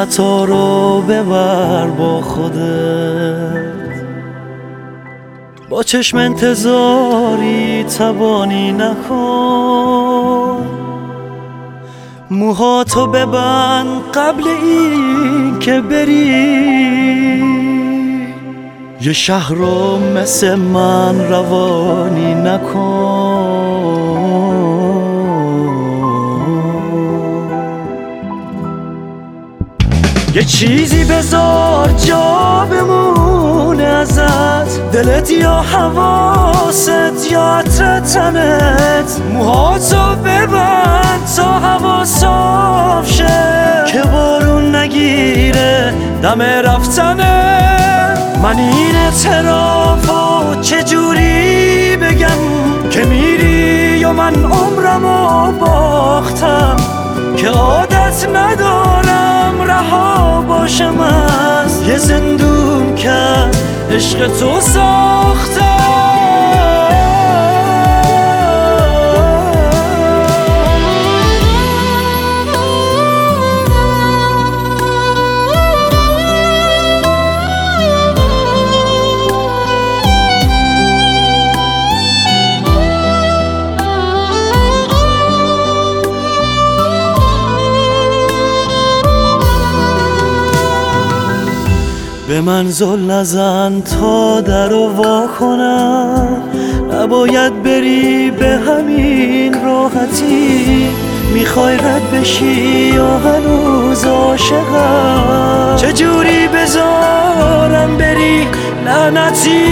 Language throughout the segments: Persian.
خطا رو ببر با خودت، با چشم انتظاری تبانی نکن. موهاتو ببند قبل این که بری، یه شهر رو مثل من روانی نکن. یه چیزی بذار جا بمونه ازت، دلت یا حواست یا عطر تنت. موهاتو ببند تا هوا صاف شه، که بارون نگیره دم رفتنه. من این اعترافو چجوری بگم که میری و من عمرمو باختم، که عادت ندارم رها باشم از یه زندون که عشق تو ساختم. به من زل نزن تا در رو وا کنم، نباید بری به همین راحتی. میخوای رد بشی یا هنوز عاشقم؟ چجوری بذارم بری لعنتی؟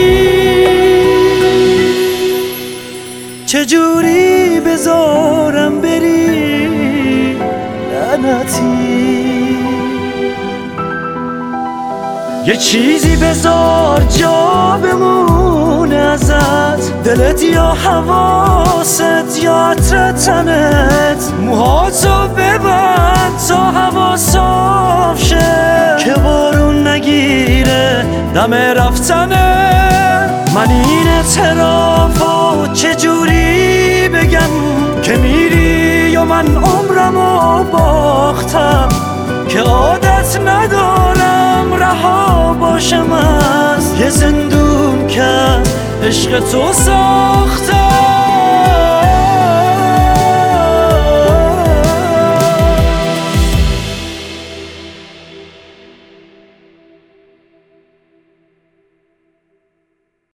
چجوری بذارم بری لعنتی؟ یه چیزی بذار جا بمونه ازت، دلت یا حواست یا عطر تنت. موهاتو ببند تا هوا صاف شه، که بارون نگیره دم رفتنه. من این اعترافو چجوری بگم که میری و من عمرمو باختم، که عادت ندارم رها باشم از یه زندون که عشق تو ساختم.